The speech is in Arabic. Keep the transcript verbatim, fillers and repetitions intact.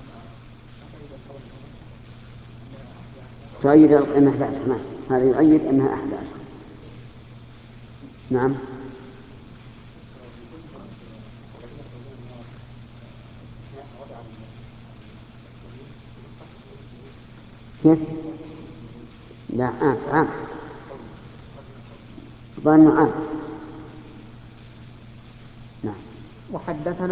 تؤيد أنها أحد عشر. نعم، هذا يؤيد أنها أحد عشر. نعم. كيف؟ لا، عام عام ظن عام. نعم. وحدثنا